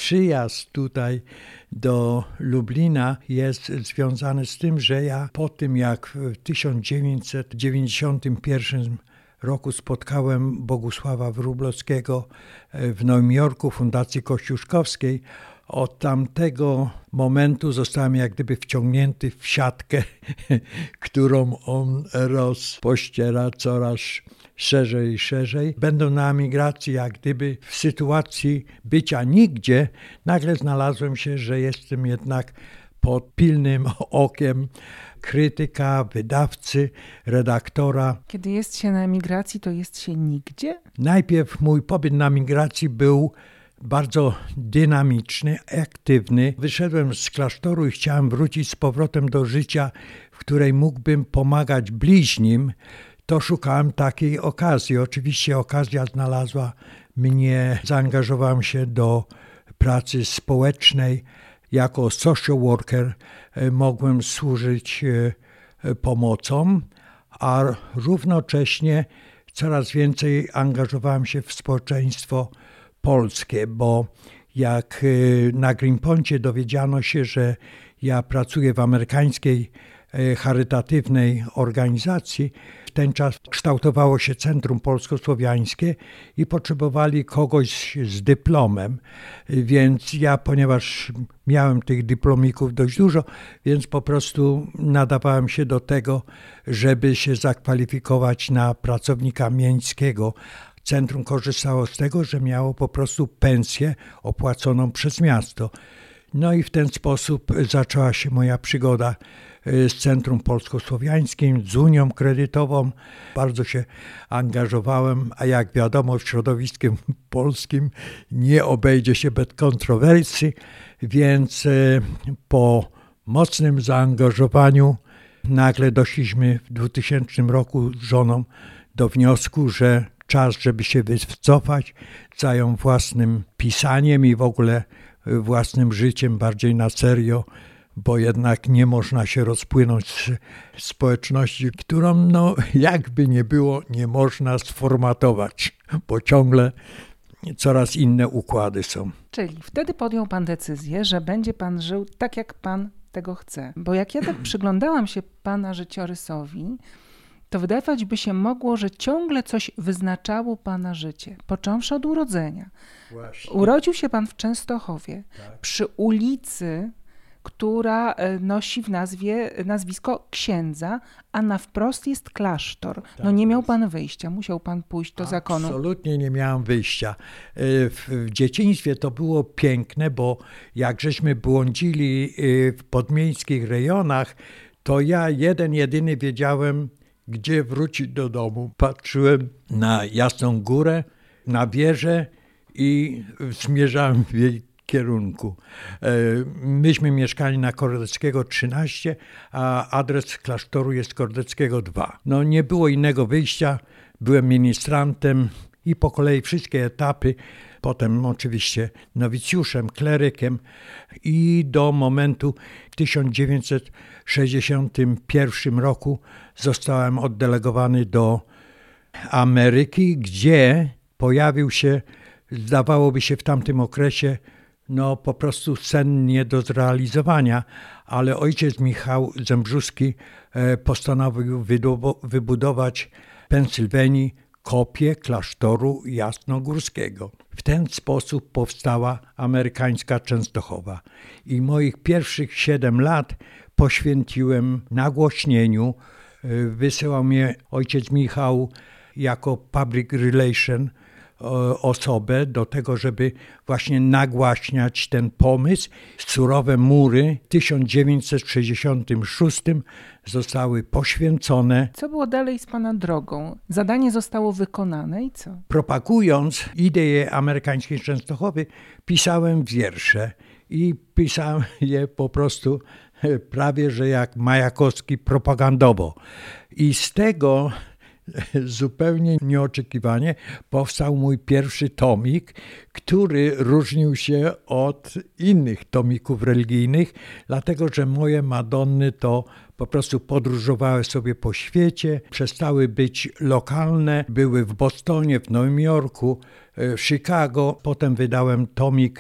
przyjazd tutaj do Lublina jest związany z tym, że ja po tym, jak w 1991 roku spotkałem Bogusława Wróblewskiego w Nowym Jorku, Fundacji Kościuszkowskiej, od tamtego momentu zostałem jak gdyby wciągnięty w siatkę, którą on rozpościera coraz szerzej i szerzej. Będąc na emigracji, jak gdyby w sytuacji bycia nigdzie, nagle znalazłem się, że jestem jednak pod pilnym okiem krytyka, wydawcy, redaktora. Kiedy jest się na emigracji, to jest się nigdzie? Najpierw mój pobyt na emigracji był bardzo dynamiczny, aktywny. Wyszedłem z klasztoru i chciałem wrócić z powrotem do życia, w której mógłbym pomagać bliźnim. To szukałem takiej okazji. Oczywiście okazja znalazła mnie. Zaangażowałem się do pracy społecznej. Jako social worker mogłem służyć pomocą, a równocześnie coraz więcej angażowałem się w społeczeństwo polskie, bo jak na Greenpointie dowiedziano się, że ja pracuję w amerykańskiej charytatywnej organizacji, w ten czas kształtowało się Centrum Polsko-Słowiańskie i potrzebowali kogoś z dyplomem, więc ja, ponieważ miałem tych dyplomików dość dużo, więc po prostu nadawałem się do tego, żeby się zakwalifikować na pracownika miejskiego. Centrum korzystało z tego, że miało po prostu pensję opłaconą przez miasto. No i w ten sposób zaczęła się moja przygoda z Centrum Polsko-Słowiańskim, z Unią Kredytową. Bardzo się angażowałem, a jak wiadomo w środowisku polskim nie obejdzie się bez kontrowersji, więc po mocnym zaangażowaniu nagle doszliśmy w 2000 roku z żoną do wniosku, że czas, żeby się wycofać, zajął własnym pisaniem i w ogóle własnym życiem bardziej na serio, bo jednak nie można się rozpłynąć z społeczności, którą jakby nie było, nie można sformatować, bo ciągle coraz inne układy są. Czyli wtedy podjął pan decyzję, że będzie pan żył tak, jak pan tego chce. Bo jak ja tak przyglądałam się pana życiorysowi, to wydawać by się mogło, że ciągle coś wyznaczało pana życie, począwszy od urodzenia. Właśnie. Urodził się pan w Częstochowie, tak, przy ulicy, która nosi w nazwie nazwisko księdza, a na wprost jest klasztor. Tak, nie miał pan wyjścia, musiał pan pójść do zakonu. Absolutnie nie miałem wyjścia. W dzieciństwie to było piękne, bo jak żeśmy błądzili w podmiejskich rejonach, to ja jedyny wiedziałem, gdzie wrócić do domu. Patrzyłem na Jasną Górę, na wieżę i zmierzałem w jej kierunku. Myśmy mieszkali na Kordeckiego 13, a adres klasztoru jest Kordeckiego 2. Nie było innego wyjścia. Byłem ministrantem i po kolei wszystkie etapy. Potem oczywiście nowicjuszem, klerykiem i do momentu w 1961 roku zostałem oddelegowany do Ameryki, gdzie pojawił się, zdawałoby się w tamtym okresie, po prostu sen nie do zrealizowania, ale ojciec Michał Zembrzuski postanowił wybudować w Pensylwanii kopię klasztoru jasnogórskiego. W ten sposób powstała amerykańska Częstochowa. I moich pierwszych 7 lat poświęciłem nagłośnieniu. Wysyłał mnie ojciec Michał jako public relation osobę do tego, żeby właśnie nagłaśniać ten pomysł. Surowe mury w 1966 zostały poświęcone. Co było dalej z pana drogą? Zadanie zostało wykonane i co? Propagując ideę amerykańskiej Częstochowy, pisałem wiersze i pisałem je po prostu prawie, że jak Majakowski propagandowo. I z tego zupełnie nieoczekiwanie powstał mój pierwszy tomik, który różnił się od innych tomików religijnych, dlatego że moje Madonny to po prostu podróżowały sobie po świecie, przestały być lokalne, były w Bostonie, w Nowym Jorku, w Chicago. Potem wydałem tomik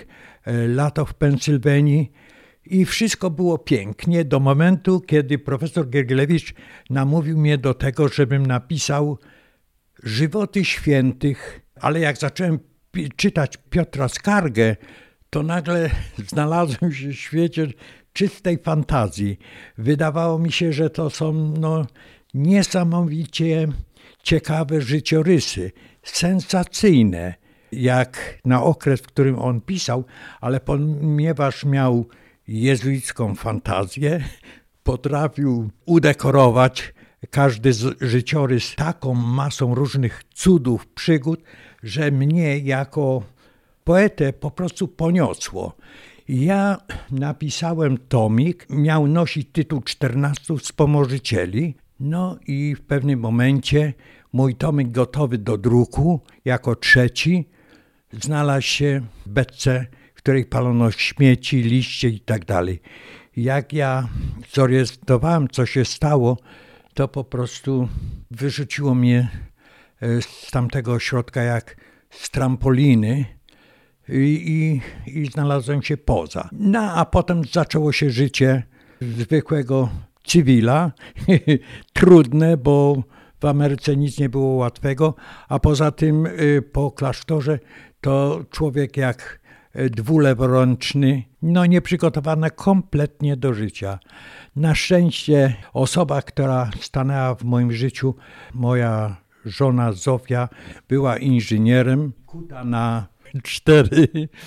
lato w Pensylwanii i wszystko było pięknie do momentu, kiedy profesor Gergielewicz namówił mnie do tego, żebym napisał Żywoty świętych, ale jak zacząłem czytać Piotra Skargę, to nagle znalazłem się w świecie czystej fantazji. Wydawało mi się, że to są niesamowicie ciekawe życiorysy, sensacyjne, jak na okres, w którym on pisał, ale ponieważ miał jezuicką fantazję, potrafił udekorować każdy życiorys taką masą różnych cudów, przygód, że mnie jako poetę po prostu poniosło. Ja napisałem tomik, miał nosić tytuł 14 wspomożycieli, i w pewnym momencie mój tomik gotowy do druku, jako trzeci, znalazł się w beczce, w której palono śmieci, liście i tak dalej. Jak ja zorientowałem, co się stało, to po prostu wyrzuciło mnie z tamtego ośrodka jak z trampoliny i znalazłem się poza. A potem zaczęło się życie zwykłego cywila, trudne, bo w Ameryce nic nie było łatwego, a poza tym po klasztorze to człowiek jak dwuleworęczny, nieprzygotowany kompletnie do życia. Na szczęście osoba, która stanęła w moim życiu, moja żona Zofia, była inżynierem, kuta na 4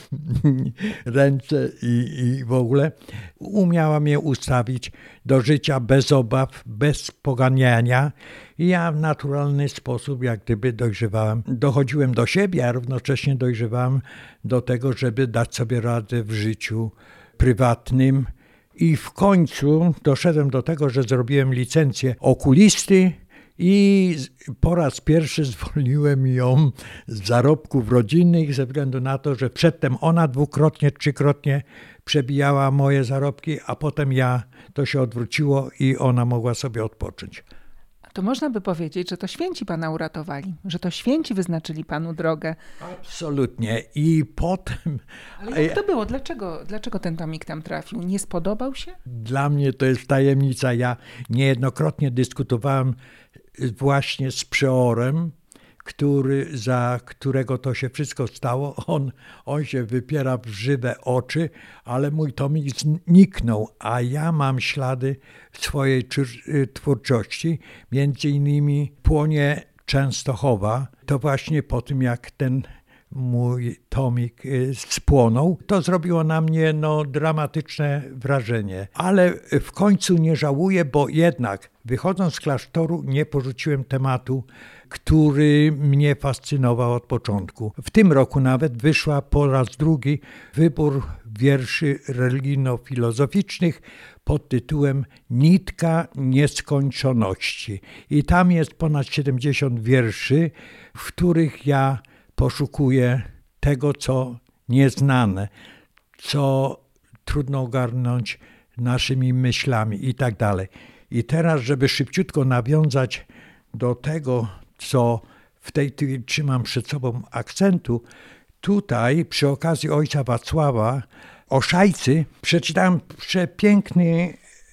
ręce i w ogóle umiała mnie ustawić do życia bez obaw, bez poganiania. I ja w naturalny sposób jak gdyby dojrzewałem. Dochodziłem do siebie, a równocześnie dojrzewałem do tego, żeby dać sobie radę w życiu prywatnym. I w końcu doszedłem do tego, że zrobiłem licencję okulisty i po raz pierwszy zwolniłem ją z zarobków rodzinnych ze względu na to, że przedtem ona dwukrotnie, trzykrotnie przebijała moje zarobki, a potem to się odwróciło i ona mogła sobie odpocząć. To można by powiedzieć, że to święci pana uratowali, że to święci wyznaczyli panu drogę. Absolutnie. I potem... Ale jak to było? Dlaczego ten tomik tam trafił? Nie spodobał się? Dla mnie to jest tajemnica. Ja niejednokrotnie dyskutowałem właśnie z przeorem, za którego to się wszystko stało. On się wypiera w żywe oczy, ale mój tomik zniknął, a ja mam ślady swojej twórczości. Między innymi Płonie Częstochowa. To właśnie po tym, jak ten mój tomik spłonął, to zrobiło na mnie dramatyczne wrażenie. Ale w końcu nie żałuję, bo jednak wychodząc z klasztoru nie porzuciłem tematu, który mnie fascynował od początku. W tym roku nawet wyszła po raz drugi wybór wierszy religijno-filozoficznych pod tytułem Nitka nieskończoności. I tam jest ponad 70 wierszy, w których ja poszukuję tego, co nieznane, co trudno ogarnąć naszymi myślami i tak dalej. I teraz, żeby szybciutko nawiązać do tego, co w tej chwili trzymam przed sobą akcentu, tutaj przy okazji ojca Wacława o Szajcy przeczytałem przepiękny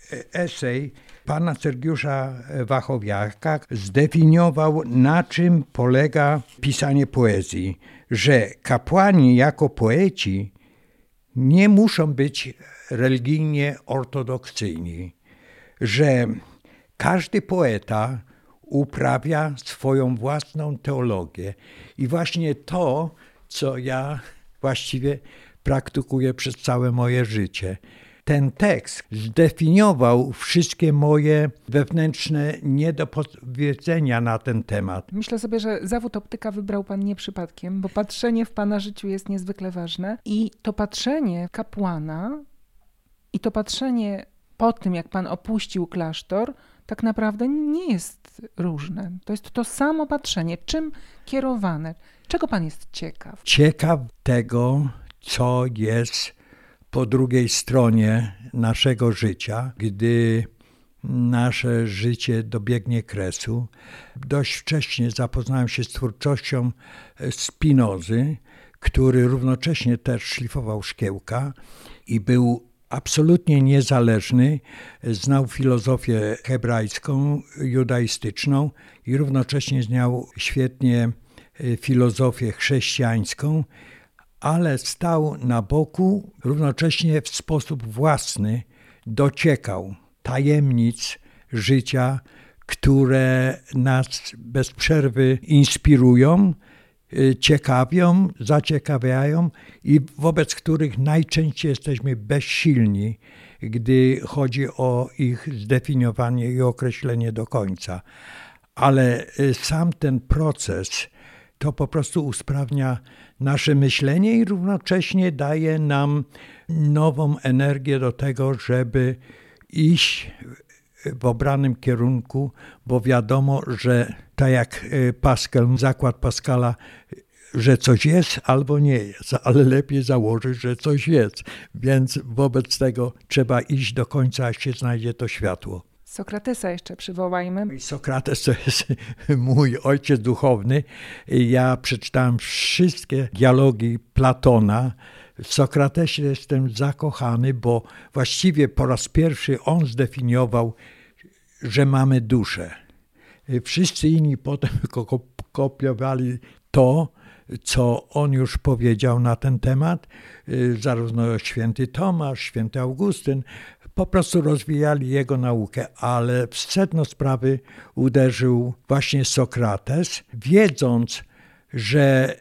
esej pana Sergiusza Wachowiaka. Zdefiniował, na czym polega pisanie poezji, że kapłani jako poeci nie muszą być religijnie ortodoksyjni, że każdy poeta uprawia swoją własną teologię i właśnie to, co ja właściwie praktykuję przez całe moje życie. Ten tekst zdefiniował wszystkie moje wewnętrzne niedopowiedzenia na ten temat. Myślę sobie, że zawód optyka wybrał pan nie przypadkiem, bo patrzenie w pana życiu jest niezwykle ważne i to patrzenie kapłana i to patrzenie po tym, jak pan opuścił klasztor, tak naprawdę nie jest różne. To jest to samo patrzenie. Czym kierowane? Czego pan jest ciekaw? Ciekaw tego, co jest po drugiej stronie naszego życia, gdy nasze życie dobiegnie kresu. Dość wcześnie zapoznałem się z twórczością Spinozy, który równocześnie też szlifował szkiełka i był absolutnie niezależny, znał filozofię hebrajską, judaistyczną i równocześnie znał świetnie filozofię chrześcijańską, ale stał na boku, równocześnie w sposób własny dociekał tajemnic życia, które nas bez przerwy inspirują, ciekawią, zaciekawiają i wobec których najczęściej jesteśmy bezsilni, gdy chodzi o ich zdefiniowanie i określenie do końca. Ale sam ten proces to po prostu usprawnia nasze myślenie i równocześnie daje nam nową energię do tego, żeby iść w obranym kierunku, bo wiadomo, że tak jak zakład Pascala, że coś jest albo nie jest, ale lepiej założyć, że coś jest. Więc wobec tego trzeba iść do końca, aż się znajdzie to światło. Sokratesa jeszcze przywołajmy. Sokrates to jest mój ojciec duchowny. Ja przeczytałem wszystkie dialogi Platona. W Sokratesie jestem zakochany, bo właściwie po raz pierwszy on zdefiniował, że mamy duszę. Wszyscy inni potem kopiowali to, co on już powiedział na ten temat. Zarówno święty Tomasz, święty Augustyn, po prostu rozwijali jego naukę, ale w sedno sprawy uderzył właśnie Sokrates, wiedząc, że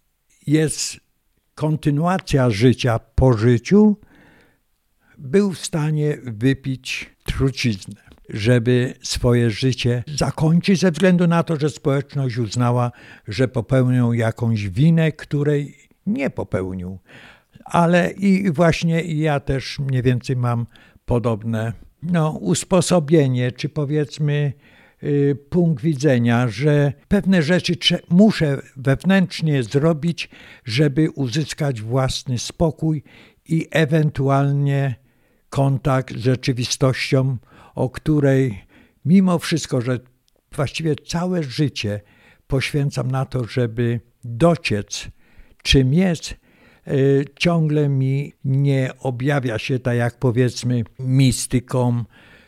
jest kontynuacja życia po życiu, był w stanie wypić truciznę, żeby swoje życie zakończyć ze względu na to, że społeczność uznała, że popełnił jakąś winę, której nie popełnił. Ale i właśnie ja też mniej więcej mam podobne usposobienie, czy powiedzmy punkt widzenia, że pewne rzeczy muszę wewnętrznie zrobić, żeby uzyskać własny spokój i ewentualnie kontakt z rzeczywistością, o której mimo wszystko, że właściwie całe życie poświęcam na to, żeby dociec, czym jest, ciągle mi nie objawia się tak jak powiedzmy mistyką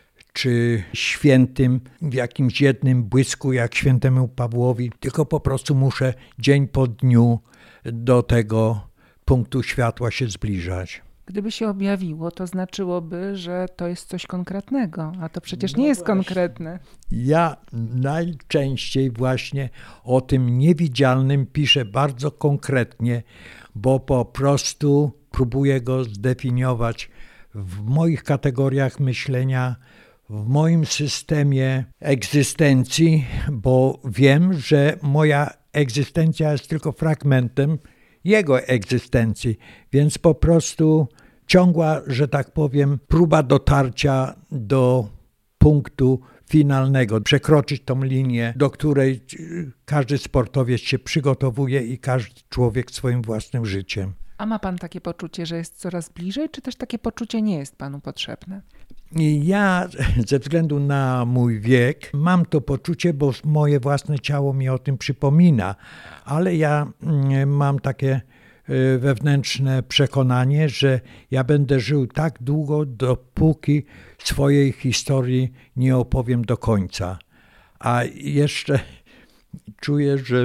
czy świętym w jakimś jednym błysku jak świętemu Pawłowi, tylko po prostu muszę dzień po dniu do tego punktu światła się zbliżać. Gdyby się objawiło, to znaczyłoby, że to jest coś konkretnego, a to przecież nie jest konkretne. Ja najczęściej właśnie o tym niewidzialnym piszę bardzo konkretnie, bo po prostu próbuję go zdefiniować w moich kategoriach myślenia, w moim systemie egzystencji, bo wiem, że moja egzystencja jest tylko fragmentem jego egzystencji, więc po prostu ciągła, że tak powiem, próba dotarcia do punktu finalnego, przekroczyć tą linię, do której każdy sportowiec się przygotowuje i każdy człowiek swoim własnym życiem. A ma pan takie poczucie, że jest coraz bliżej, czy też takie poczucie nie jest panu potrzebne? Ja ze względu na mój wiek mam to poczucie, bo moje własne ciało mi o tym przypomina, ale ja mam takie wewnętrzne przekonanie, że ja będę żył tak długo, dopóki swojej historii nie opowiem do końca. A jeszcze czuję, że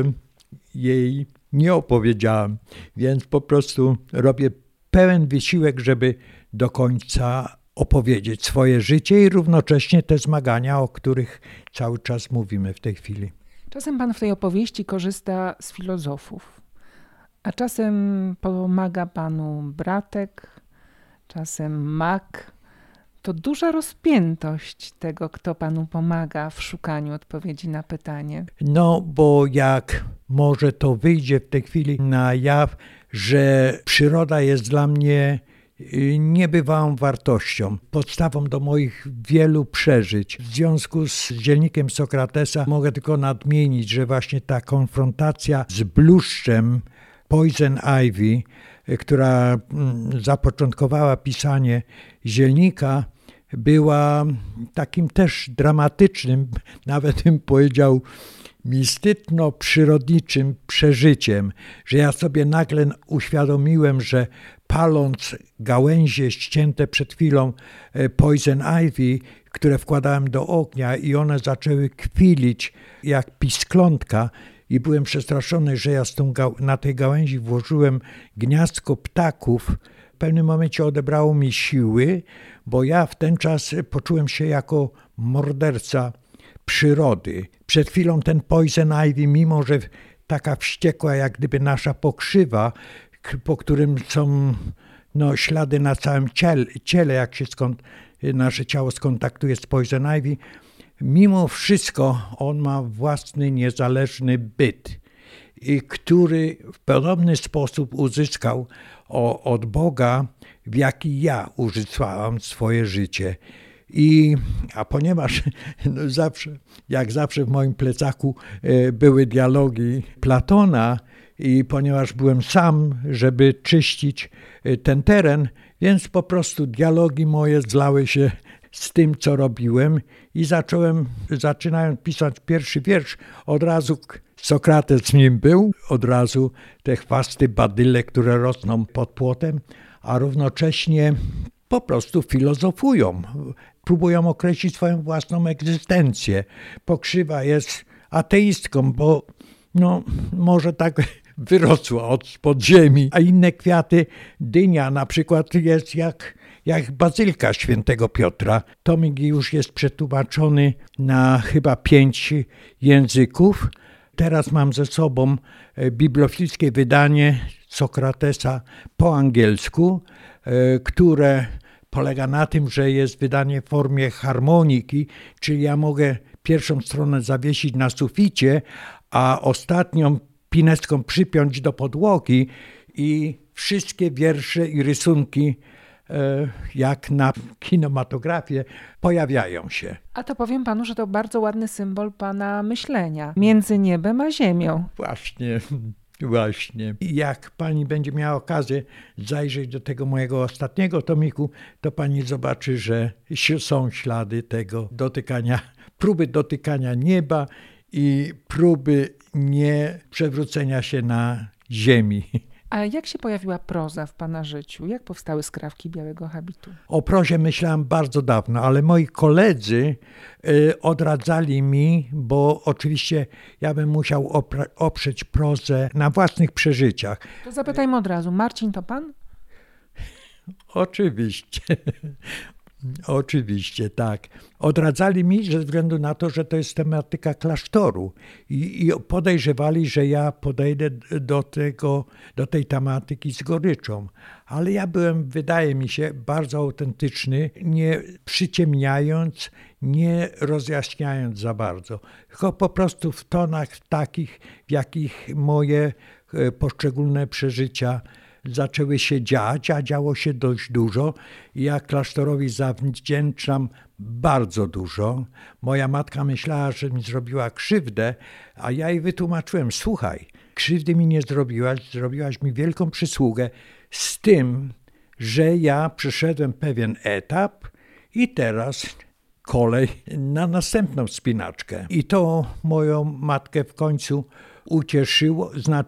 jej nie opowiedziałem, więc po prostu robię pełen wysiłek, żeby do końca opowiedzieć swoje życie i równocześnie te zmagania, o których cały czas mówimy w tej chwili. Czasem pan w tej opowieści korzysta z filozofów, a czasem pomaga panu bratek, czasem mag. To duża rozpiętość tego, kto panu pomaga w szukaniu odpowiedzi na pytanie. No, bo jak może to wyjdzie w tej chwili na jaw, że przyroda jest dla mnie niebywałą wartością, podstawą do moich wielu przeżyć. W związku z dziennikiem Sokratesa mogę tylko nadmienić, że właśnie ta konfrontacja z bluszczem Poison Ivy, która zapoczątkowała pisanie dziennika, była takim też dramatycznym, nawet bym powiedział, mistyczno-przyrodniczym przeżyciem, że ja sobie nagle uświadomiłem, że paląc gałęzie ścięte przed chwilą poison ivy, które wkładałem do ognia i one zaczęły kwilić jak pisklątka i byłem przestraszony, że ja na tej gałęzi włożyłem gniazdko ptaków. W pewnym momencie odebrało mi siły, bo ja w ten czas poczułem się jako morderca przyrody. Przed chwilą ten poison ivy, mimo że taka wściekła jak gdyby nasza pokrzywa, po którym są ślady na całym ciele, jak się nasze ciało skontaktuje z poison ivy, mimo wszystko on ma własny, niezależny byt, który w podobny sposób uzyskał od Boga, w jaki ja użytkowałem swoje życie. A ponieważ zawsze w moim plecaku były dialogi Platona i ponieważ byłem sam, żeby czyścić ten teren, więc po prostu dialogi moje zlały się z tym, co robiłem i zaczynając pisać pierwszy wiersz, od razu Sokrates w nim był, od razu te chwasty badyle, które rosną pod płotem, a równocześnie po prostu filozofują, próbują określić swoją własną egzystencję. Pokrzywa jest ateistką, bo może tak wyrosła od podziemi, a inne kwiaty, dynia na przykład jest jak bazylka świętego Piotra. Tomik już jest przetłumaczony na chyba 5 języków. Teraz mam ze sobą bibliofilskie wydanie Sokratesa po angielsku, które polega na tym, że jest wydanie w formie harmoniki, czyli ja mogę pierwszą stronę zawiesić na suficie, a ostatnią pineską przypiąć do podłogi i wszystkie wiersze i rysunki, jak na kinematografię, pojawiają się. A to powiem panu, że to bardzo ładny symbol pana myślenia między niebem a ziemią. Właśnie. Jak pani będzie miała okazję zajrzeć do tego mojego ostatniego tomiku, to pani zobaczy, że są ślady tego próby dotykania nieba i próby nie przewrócenia się na ziemi. A jak się pojawiła proza w pana życiu? Jak powstały Skrawki Białego Habitu? O prozie myślałem bardzo dawno, ale moi koledzy odradzali mi, bo oczywiście ja bym musiał oprzeć prozę na własnych przeżyciach. To zapytajmy od razu. Marcin to pan? Oczywiście. Oczywiście, tak. Odradzali mi ze względu na to, że to jest tematyka klasztoru i podejrzewali, że ja podejdę do tej tematyki z goryczą. Ale ja byłem, wydaje mi się, bardzo autentyczny, nie przyciemniając, nie rozjaśniając za bardzo, tylko po prostu w tonach takich, w jakich moje poszczególne przeżycia zaczęły się dziać, a działo się dość dużo. Ja klasztorowi zawdzięczam bardzo dużo. Moja matka myślała, że mi zrobiła krzywdę, a ja jej wytłumaczyłem: słuchaj, krzywdy mi nie zrobiłaś mi wielką przysługę z tym, że ja przeszedłem pewien etap i teraz kolej na następną wspinaczkę. I to moją matkę w końcu ucieszyło,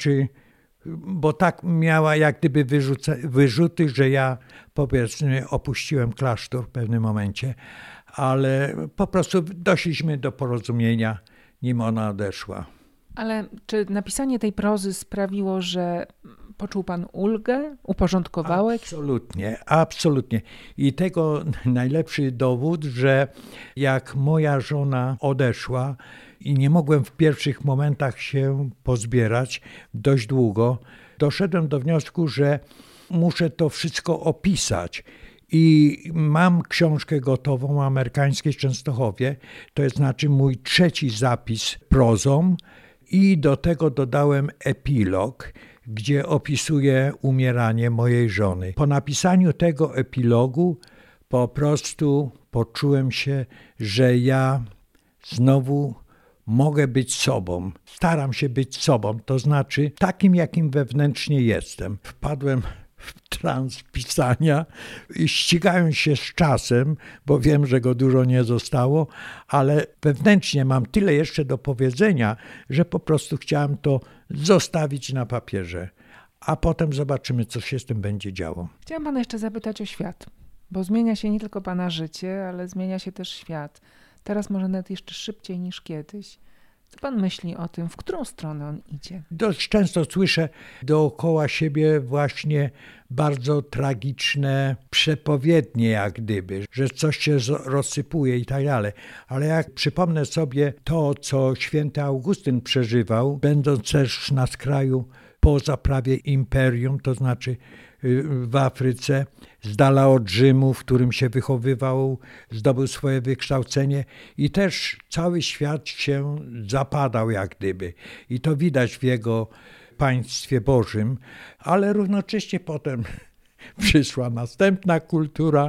bo tak miała jak gdyby wyrzuty, że ja powiedzmy opuściłem klasztor w pewnym momencie, ale po prostu doszliśmy do porozumienia, nim ona odeszła. Ale czy napisanie tej prozy sprawiło, że poczuł pan ulgę? Uporządkowało? Absolutnie. I tego najlepszy dowód, że jak moja żona odeszła i nie mogłem w pierwszych momentach się pozbierać dość długo, doszedłem do wniosku, że muszę to wszystko opisać. I mam książkę gotową o amerykańskiej Częstochowie, to jest mój 3. zapis prozą i do tego dodałem epilog, gdzie opisuję umieranie mojej żony. Po napisaniu tego epilogu po prostu poczułem się, że ja znowu mogę być sobą. Staram się być sobą, to znaczy takim, jakim wewnętrznie jestem. Wpadłem w trans pisania, ścigając się z czasem, bo wiem, że go dużo nie zostało, ale wewnętrznie mam tyle jeszcze do powiedzenia, że po prostu chciałem to zostawić na papierze, a potem zobaczymy, co się z tym będzie działo. Chciałam pana jeszcze zapytać o świat, bo zmienia się nie tylko pana życie, ale zmienia się też świat. Teraz może nawet jeszcze szybciej niż kiedyś. Co pan myśli o tym, w którą stronę on idzie? Dość często słyszę dookoła siebie właśnie bardzo tragiczne przepowiednie, jak gdyby, że coś się rozsypuje i tak dalej. Ale jak przypomnę sobie to, co święty Augustyn przeżywał, będąc też na skraju poza prawie imperium, to znaczy w Afryce, z dala od Rzymu, w którym się wychowywał, zdobył swoje wykształcenie i też cały świat się zapadał jak gdyby. I to widać w jego państwie Bożym, ale równocześnie potem przyszła następna kultura.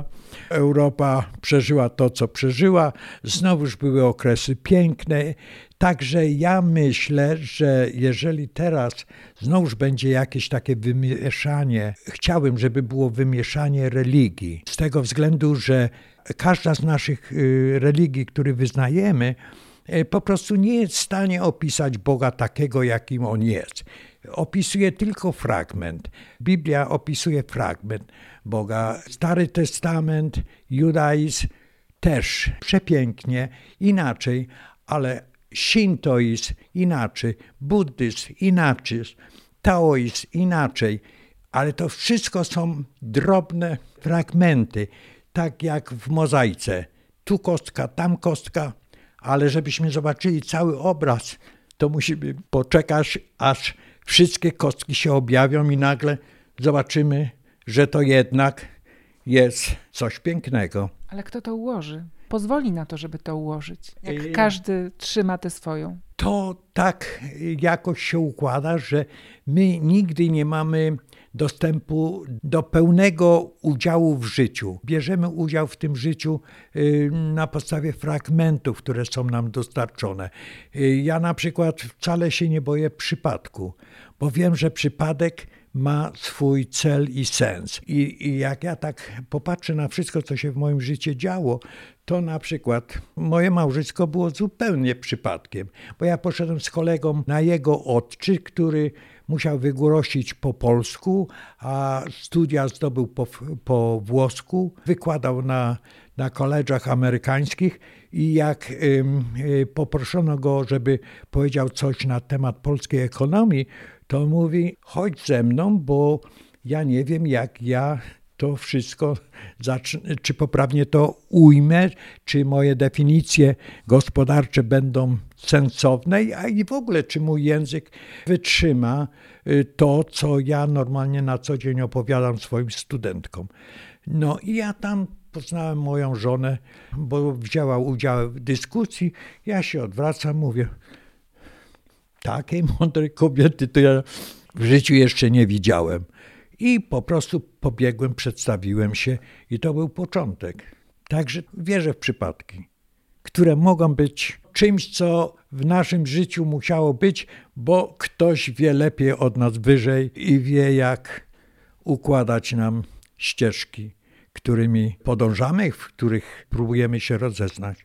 Europa przeżyła to, co przeżyła. Znowuż były okresy piękne. Także ja myślę, że jeżeli teraz znowuż będzie jakieś takie wymieszanie, chciałbym, żeby było wymieszanie religii. Z tego względu, że każda z naszych religii, które wyznajemy, po prostu nie jest w stanie opisać Boga takiego, jakim On jest. Opisuje tylko fragment. Biblia opisuje fragment Boga. Stary Testament, judaizm też przepięknie, inaczej, ale szintoizm inaczej, buddyzm inaczej, taoizm inaczej, ale to wszystko są drobne fragmenty, tak jak w mozaice. Tu kostka, tam kostka, ale żebyśmy zobaczyli cały obraz, to musimy poczekać, aż wszystkie kostki się objawią i nagle zobaczymy, że to jednak jest coś pięknego. Ale kto to ułoży? Pozwoli na to, żeby to ułożyć. Jak każdy trzyma tę swoją. To tak jakoś się układa, że my nigdy nie mamy dostępu do pełnego udziału w życiu. Bierzemy udział w tym życiu na podstawie fragmentów, które są nam dostarczone. Ja na przykład wcale się nie boję przypadku, bo wiem, że przypadek ma swój cel i sens. I jak ja tak popatrzę na wszystko, co się w moim życiu działo, to na przykład moje małżeństwo było zupełnie przypadkiem, bo ja poszedłem z kolegą na jego odczyt, który musiał wygłosić po polsku, a studia zdobył po włosku, wykładał na college'ach amerykańskich i jak poproszono go, żeby powiedział coś na temat polskiej ekonomii, to mówi, chodź ze mną, bo ja nie wiem, jak ja to wszystko czy poprawnie to ujmę, czy moje definicje gospodarcze będą sensowne, a i w ogóle, czy mój język wytrzyma to, co ja normalnie na co dzień opowiadam swoim studentkom. No i ja tam poznałem moją żonę, bo wzięła udział w dyskusji, ja się odwracam, mówię, takiej mądrej kobiety to ja w życiu jeszcze nie widziałem. I po prostu pobiegłem, przedstawiłem się i to był początek. Także wierzę w przypadki, które mogą być czymś, co w naszym życiu musiało być, bo ktoś wie lepiej od nas wyżej i wie, jak układać nam ścieżki, którymi podążamy, w których próbujemy się rozeznać.